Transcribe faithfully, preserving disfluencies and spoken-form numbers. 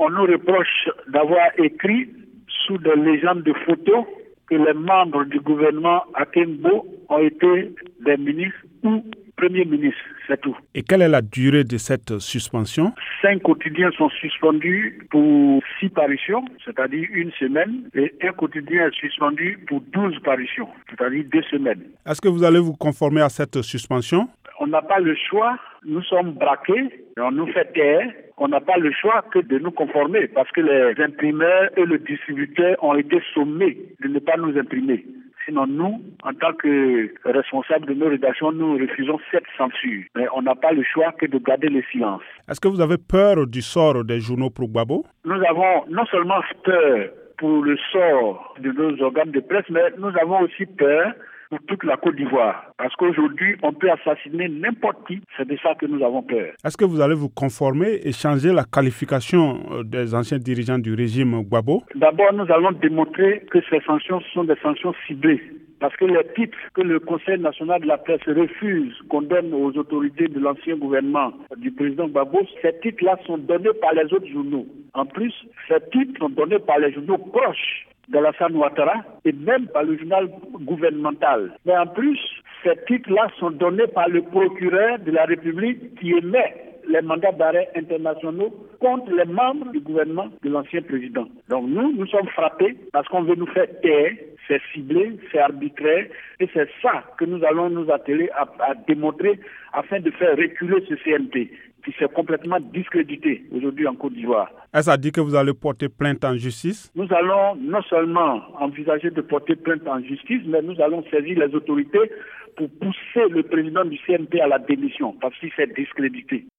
on nous reproche d'avoir écrit sous des légendes de photos que les membres du gouvernement Akengbo ont été des ministres ou premiers ministres, c'est tout. Et quelle est la durée de cette suspension? Cinq quotidiens sont suspendus pour six parutions, c'est-à-dire une semaine, et un quotidien est suspendu pour douze parutions, c'est-à-dire deux semaines. Est-ce que vous allez vous conformer à cette suspension? On n'a pas le choix, nous sommes braqués, on nous fait taire, on n'a pas le choix que de nous conformer parce que les imprimeurs et le distributeur ont été sommés de ne pas nous imprimer. Sinon, nous, en tant que responsables de nos rédactions, nous refusons cette censure. Mais on n'a pas le choix que de garder le silence. Est-ce que vous avez peur du sort des journaux pour Gbagbo? Nous avons non seulement peur pour le sort de nos organes de presse, mais nous avons aussi peur pour toute la Côte d'Ivoire. Parce qu'aujourd'hui, on peut assassiner n'importe qui. C'est de ça que nous avons peur. Est-ce que vous allez vous conformer et changer la qualification des anciens dirigeants du régime Gbagbo? D'abord, nous allons démontrer que ces sanctions sont des sanctions ciblées. Parce que les titres que le Conseil national de la presse refuse qu'on donne aux autorités de l'ancien gouvernement du président Gbagbo, ces titres-là sont donnés par les autres journaux. En plus, ces titres sont donnés par les journaux proches d'Alassane Ouattara et même par le journal gouvernemental. Mais en plus, ces titres-là sont donnés par le procureur de la République qui émet les mandats d'arrêt internationaux contre les membres du gouvernement de l'ancien président. Donc nous, nous sommes frappés parce qu'on veut nous faire taire, c'est ciblé, c'est arbitraire et c'est ça que nous allons nous atteler à, à démontrer afin de faire reculer ce C N P qui s'est complètement discrédité aujourd'hui en Côte d'Ivoire. Est-ce à dire que vous allez porter plainte en justice? Nous allons non seulement envisager de porter plainte en justice, mais nous allons saisir les autorités pour pousser le président du C N P à la démission parce qu'il s'est discrédité.